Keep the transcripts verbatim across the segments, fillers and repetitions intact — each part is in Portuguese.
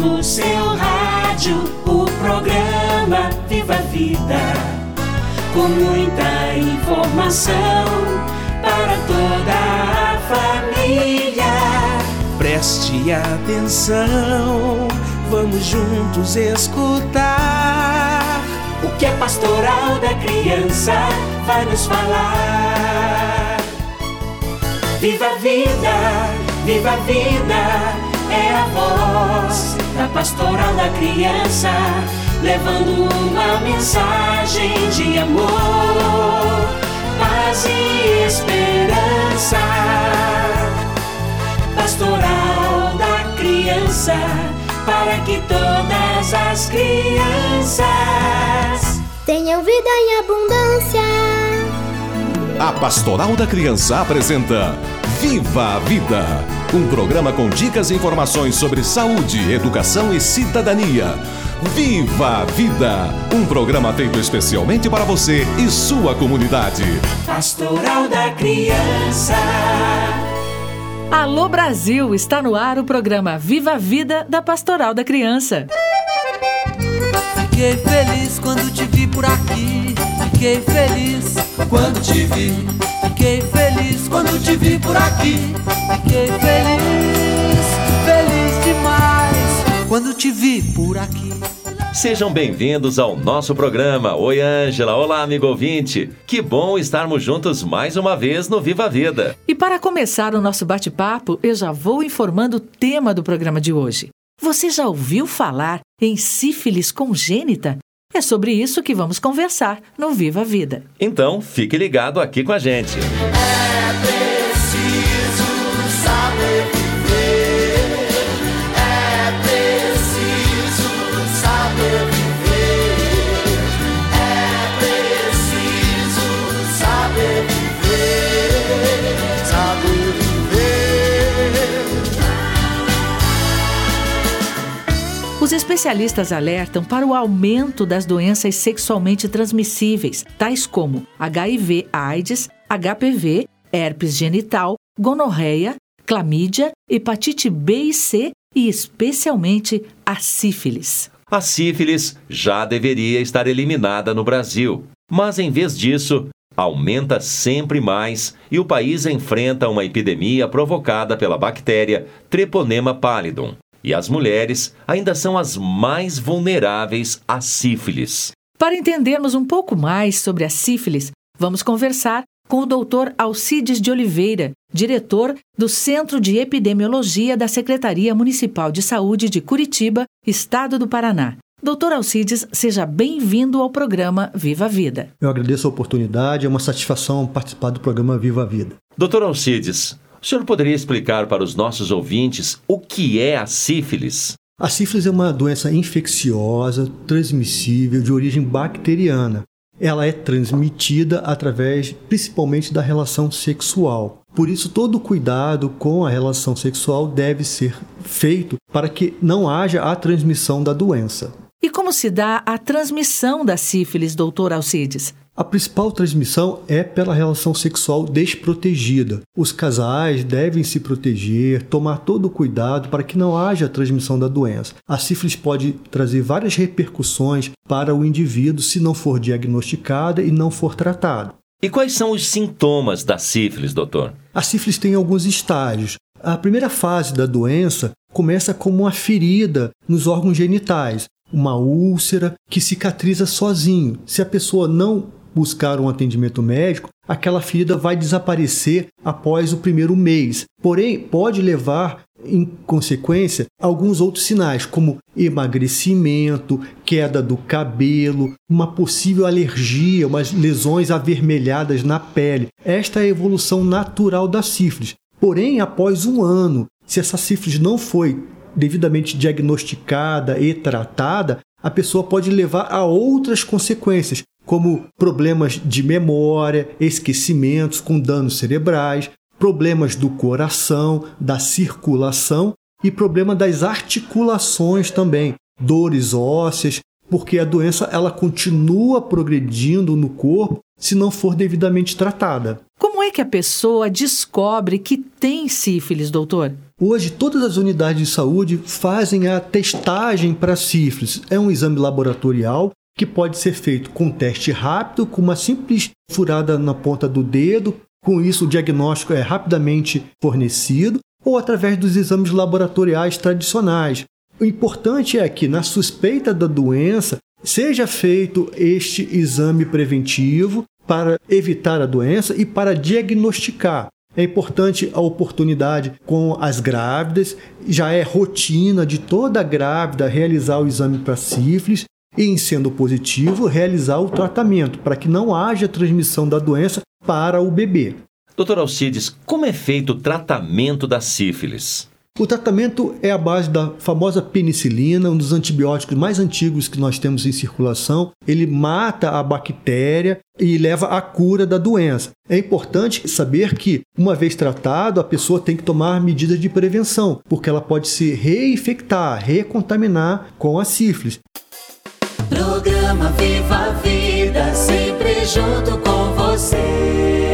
no seu rádio o programa Viva a Vida, com muita informação para toda a família. Preste atenção, vamos juntos escutar o que a Pastoral da Criança vai nos falar. Viva a vida, viva a vida, é a voz da Pastoral da Criança, levando uma mensagem de amor, paz e esperança. Pastoral da Criança, para que todas as crianças tenham vida em abundância. A Pastoral da Criança apresenta Viva a Vida, um programa com dicas e informações sobre saúde, educação e cidadania. Viva a Vida, um programa feito especialmente para você e sua comunidade. Pastoral da Criança. Alô Brasil, está no ar o programa Viva a Vida da Pastoral da Criança. Fiquei feliz quando te vi por aqui. Fiquei feliz quando te vi. Fiquei feliz quando te vi por aqui. Fiquei feliz, feliz demais quando te vi por aqui. Sejam bem-vindos ao nosso programa. Oi, Ângela. Olá, amigo ouvinte. Que bom estarmos juntos mais uma vez no Viva a Vida. E para começar o nosso bate-papo, eu já vou informando o tema do programa de hoje. Você já ouviu falar em sífilis congênita? É sobre isso que vamos conversar no Viva a Vida. Então, fique ligado aqui com a gente. É preciso saber viver. É preciso saber viver. É preciso saber viver. Saber viver. Os especialistas alertam para o aumento das doenças sexualmente transmissíveis, tais como H I V/AIDS, H P V, herpes genital, gonorreia, clamídia, hepatite B e C e especialmente a sífilis. A sífilis já deveria estar eliminada no Brasil, mas em vez disso, aumenta sempre mais e o país enfrenta uma epidemia provocada pela bactéria Treponema pallidum. E as mulheres ainda são as mais vulneráveis à sífilis. Para entendermos um pouco mais sobre a sífilis, vamos conversar com o doutor Alcides de Oliveira, diretor do Centro de Epidemiologia da Secretaria Municipal de Saúde de Curitiba, Estado do Paraná. doutor Alcides, seja bem-vindo ao programa Viva a Vida. Eu agradeço a oportunidade, é uma satisfação participar do programa Viva a Vida. doutor Alcides, o senhor poderia explicar para os nossos ouvintes o que é a sífilis? A sífilis é uma doença infecciosa, transmissível, de origem bacteriana. Ela é transmitida através, principalmente, da relação sexual. Por isso, todo cuidado com a relação sexual deve ser feito para que não haja a transmissão da doença. E como se dá a transmissão da sífilis, doutor Alcides? A principal transmissão é pela relação sexual desprotegida. Os casais devem se proteger, tomar todo o cuidado para que não haja transmissão da doença. A sífilis pode trazer várias repercussões para o indivíduo se não for diagnosticada e não for tratada. E quais são os sintomas da sífilis, doutor? A sífilis tem alguns estágios. A primeira fase da doença começa como uma ferida nos órgãos genitais, uma úlcera que cicatriza sozinho. Se a pessoa não buscar um atendimento médico, aquela ferida vai desaparecer após o primeiro mês. Porém, pode levar, em consequência, alguns outros sinais, como emagrecimento, queda do cabelo, uma possível alergia, umas lesões avermelhadas na pele. Esta é a evolução natural da sífilis. Porém, após um ano, se essa sífilis não foi devidamente diagnosticada e tratada, a pessoa pode levar a outras consequências, como problemas de memória, esquecimentos com danos cerebrais, problemas do coração, da circulação e problema das articulações também, dores ósseas, porque a doença ela continua progredindo no corpo se não for devidamente tratada. Como é que a pessoa descobre que tem sífilis, doutor? Hoje, todas as unidades de saúde fazem a testagem para sífilis. É um exame laboratorial que pode ser feito com teste rápido, com uma simples furada na ponta do dedo. Com isso, o diagnóstico é rapidamente fornecido, ou através dos exames laboratoriais tradicionais. O importante é que, na suspeita da doença, seja feito este exame preventivo para evitar a doença e para diagnosticar. É importante a oportunidade com as grávidas, já é rotina de toda grávida realizar o exame para sífilis e, em sendo positivo, realizar o tratamento para que não haja transmissão da doença para o bebê. doutor Alcides, como é feito o tratamento da sífilis? O tratamento é a base da famosa penicilina, um dos antibióticos mais antigos que nós temos em circulação. Ele mata a bactéria e leva à cura da doença. É importante saber que, uma vez tratado, a pessoa tem que tomar medidas de prevenção, porque ela pode se reinfectar, recontaminar com a sífilis. Programa Viva a Vida, sempre junto com você.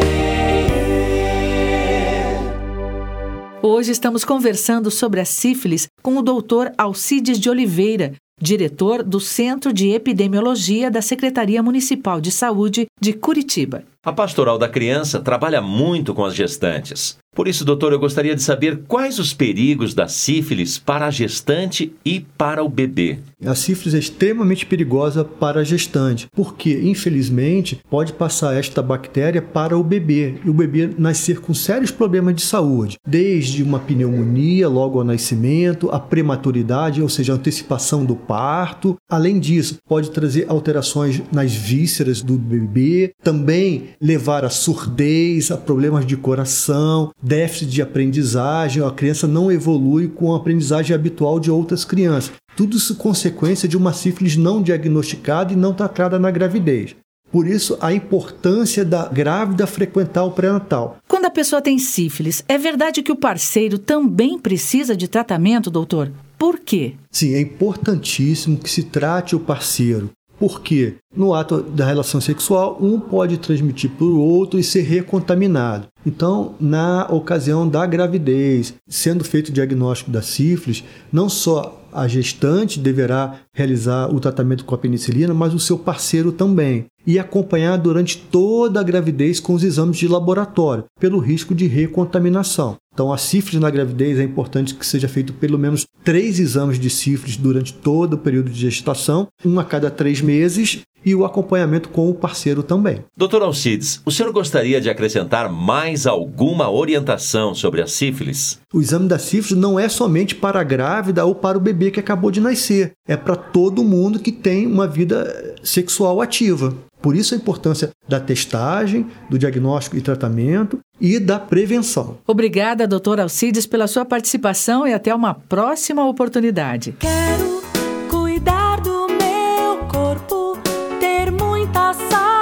Hoje estamos conversando sobre a sífilis com o doutor Alcides de Oliveira, diretor do Centro de Epidemiologia da Secretaria Municipal de Saúde de Curitiba. A Pastoral da Criança trabalha muito com as gestantes. Por isso, doutor, eu gostaria de saber quais os perigos da sífilis para a gestante e para o bebê. A sífilis é extremamente perigosa para a gestante, porque, infelizmente, pode passar esta bactéria para o bebê, e o bebê nascer com sérios problemas de saúde, desde uma pneumonia logo ao nascimento, a prematuridade, ou seja, a antecipação do parto. Além disso, pode trazer alterações nas vísceras do bebê, também levar a surdez, a problemas de coração, déficit de aprendizagem, a criança não evolui com a aprendizagem habitual de outras crianças. Tudo isso consequência de uma sífilis não diagnosticada e não tratada na gravidez. Por isso, a importância da grávida frequentar o pré-natal. Quando a pessoa tem sífilis, é verdade que o parceiro também precisa de tratamento, doutor? Por quê? Sim, é importantíssimo que se trate o parceiro. Porque no ato da relação sexual, um pode transmitir para o outro e ser recontaminado. Então, na ocasião da gravidez, sendo feito o diagnóstico da sífilis, não só a gestante deverá realizar o tratamento com a penicilina, mas o seu parceiro também. E acompanhar durante toda a gravidez com os exames de laboratório, pelo risco de recontaminação. Então, a sífilis na gravidez é importante que seja feito pelo menos três exames de sífilis durante todo o período de gestação, um a cada três meses, e o acompanhamento com o parceiro também. doutor Alcides, o senhor gostaria de acrescentar mais alguma orientação sobre a sífilis? O exame da sífilis não é somente para a grávida ou para o bebê que acabou de nascer. É para todo mundo que tem uma vida sexual ativa. Por isso a importância da testagem, do diagnóstico e tratamento e da prevenção. Obrigada, doutor Alcides, pela sua participação e até uma próxima oportunidade. Quero cuidar do meu corpo, ter muita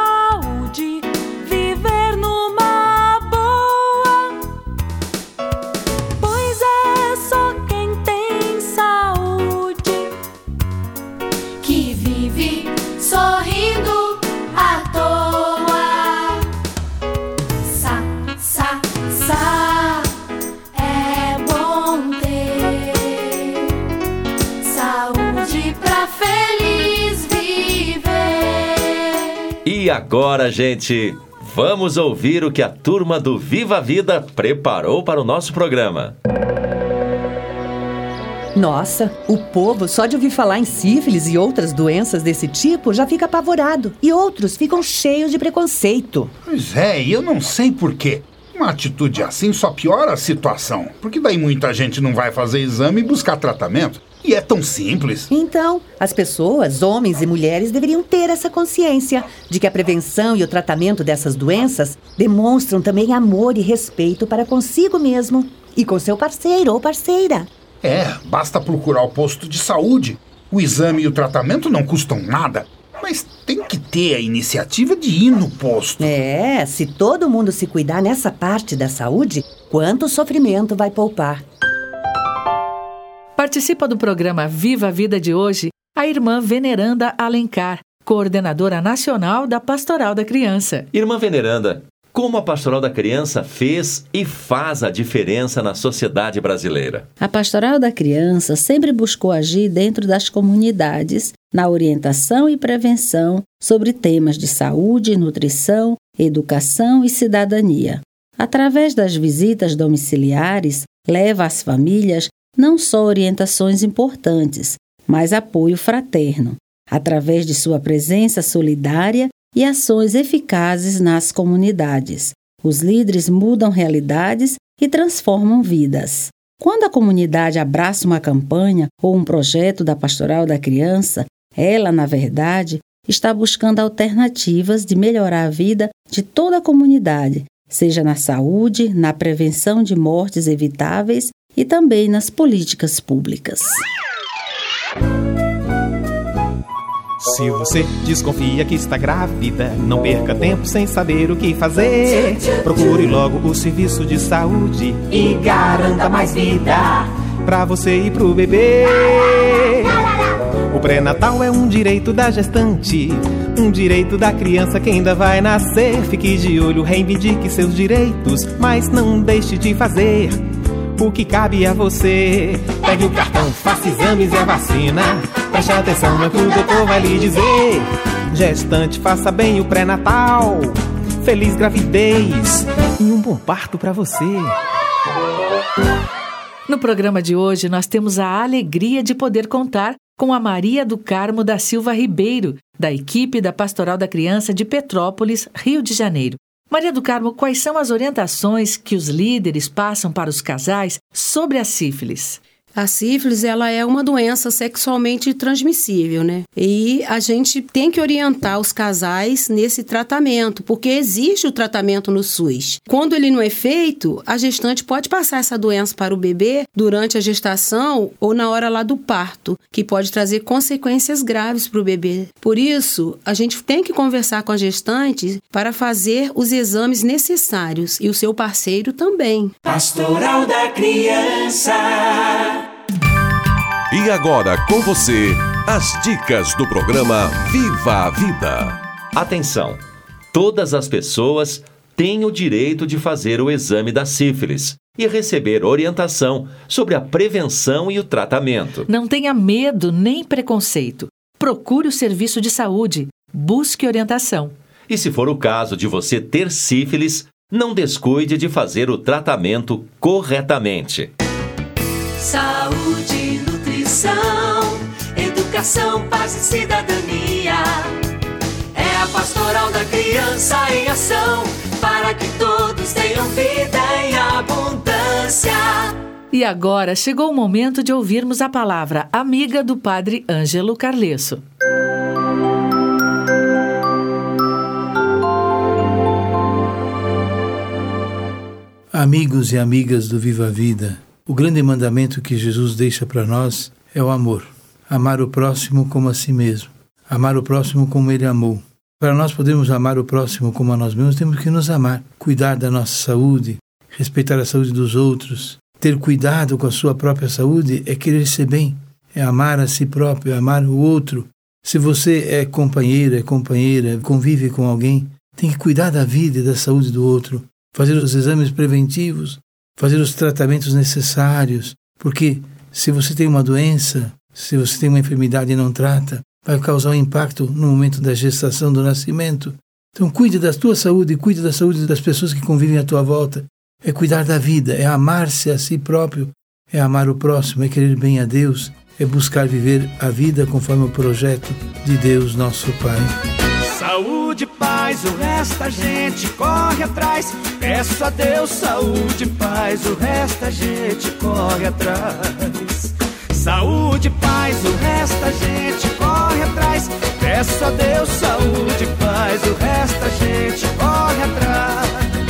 saúde, viver numa boa. Pois é só quem tem saúde que vive sorrindo à toa. Sa, sa, sa, é bom ter saúde pra feliz viver. E agora, gente, vamos ouvir o que a turma do Viva a Vida preparou para o nosso programa. Nossa, o povo só de ouvir falar em sífilis e outras doenças desse tipo já fica apavorado. E outros ficam cheios de preconceito. Pois é, e eu não sei por quê. Uma atitude assim só piora a situação. Porque daí muita gente não vai fazer exame e buscar tratamento. E é tão simples. Então, as pessoas, homens e mulheres, deveriam ter essa consciência de que a prevenção e o tratamento dessas doenças demonstram também amor e respeito para consigo mesmo e com seu parceiro ou parceira. É, basta procurar o posto de saúde. O exame e o tratamento não custam nada, mas tem que ter a iniciativa de ir no posto. É, se todo mundo se cuidar nessa parte da saúde, quanto sofrimento vai poupar. Participa do programa Viva a Vida de hoje a irmã Veneranda Alencar, coordenadora nacional da Pastoral da Criança. Irmã Veneranda, Como a Pastoral da Criança fez e faz a diferença na sociedade brasileira? A Pastoral da Criança sempre buscou agir dentro das comunidades, na orientação e prevenção sobre temas de saúde, nutrição, educação e cidadania. Através das visitas domiciliares, leva às famílias não só orientações importantes, mas apoio fraterno, através de sua presença solidária e ações eficazes nas comunidades. Os líderes mudam realidades e transformam vidas. Quando a comunidade abraça uma campanha ou um projeto da Pastoral da Criança, ela, na verdade, está buscando alternativas de melhorar a vida de toda a comunidade, seja na saúde, na prevenção de mortes evitáveis e também nas políticas públicas. Se você desconfia que está grávida, não perca tempo sem saber o que fazer. Procure logo o serviço de saúde e garanta mais vida pra você e pro bebê. O pré-natal é um direito da gestante, um direito da criança que ainda vai nascer. Fique de olho, reivindique seus direitos, mas não deixe de fazer o que cabe a você. Pegue o cartão, faça exames e a vacina. Preste atenção no que o doutor vai lhe dizer. Gestante, faça bem o pré-natal. Feliz gravidez e um bom parto pra você. No programa de hoje, nós temos a alegria de poder contar com a Maria do Carmo da Silva Ribeiro, da equipe da Pastoral da Criança de Petrópolis, Rio de Janeiro. Maria do Carmo, quais são as orientações que os líderes passam para os casais sobre a sífilis? A sífilis, ela é uma doença sexualmente transmissível, né? E a gente tem que orientar os casais nesse tratamento, porque existe o tratamento no SUS. Quando ele não é feito, a gestante pode passar essa doença para o bebê durante a gestação ou na hora lá do parto, que pode trazer consequências graves para o bebê. Por isso, a gente tem que conversar com a gestante para fazer os exames necessários e o seu parceiro também. Pastoral da Criança. E agora com você, as dicas do programa Viva a Vida. Atenção! Todas as pessoas têm o direito de fazer o exame da sífilis e receber orientação sobre a prevenção e o tratamento. Não tenha medo nem preconceito. Procure o serviço de saúde. Busque orientação. E se for o caso de você ter sífilis, não descuide de fazer o tratamento corretamente. Saúde, nutrição, educação, paz e cidadania. É a Pastoral da Criança em ação, para que todos tenham vida em abundância. E agora chegou o momento de ouvirmos a palavra amiga do Padre Ângelo Carlesso. Amigos e amigas do Viva a Vida, o grande mandamento que Jesus deixa para nós é o amor. Amar o próximo como a si mesmo. Amar o próximo como ele amou. Para nós podermos amar o próximo como a nós mesmos, temos que nos amar. Cuidar da nossa saúde, respeitar a saúde dos outros. Ter cuidado com a sua própria saúde é querer ser bem. É amar a si próprio, é amar o outro. Se você é companheira, é companheira, convive com alguém, tem que cuidar da vida e da saúde do outro. Fazer os exames preventivos, fazer os tratamentos necessários, porque se você tem uma doença, se você tem uma enfermidade e não trata, vai causar um impacto no momento da gestação, do nascimento. Então cuide da tua saúde, cuide da saúde das pessoas que convivem à tua volta. É cuidar da vida, é amar-se a si próprio, é amar o próximo, é querer bem a Deus, é buscar viver a vida conforme o projeto de Deus, nosso Pai. Saúde, paz, o resto a gente corre atrás. Peço a Deus saúde, paz, o resto a gente corre atrás. Saúde, paz, o resto a gente corre atrás. Peço a Deus saúde, paz, o resto a gente corre atrás.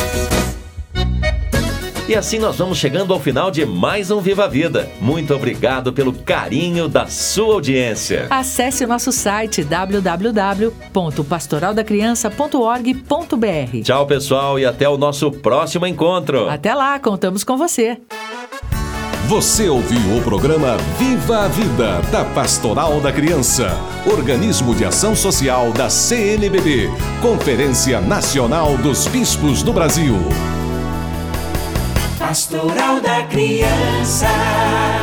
E assim nós vamos chegando ao final de mais um Viva a Vida. Muito obrigado pelo carinho da sua audiência. Acesse o nosso site w w w ponto pastoral da criança ponto org ponto b r. Tchau, pessoal, e até o nosso próximo encontro. Até lá, contamos com você. Você ouviu o programa Viva a Vida, da Pastoral da Criança, organismo de ação social da C N B B, Conferência Nacional dos Bispos do Brasil. Pastoral da Criança.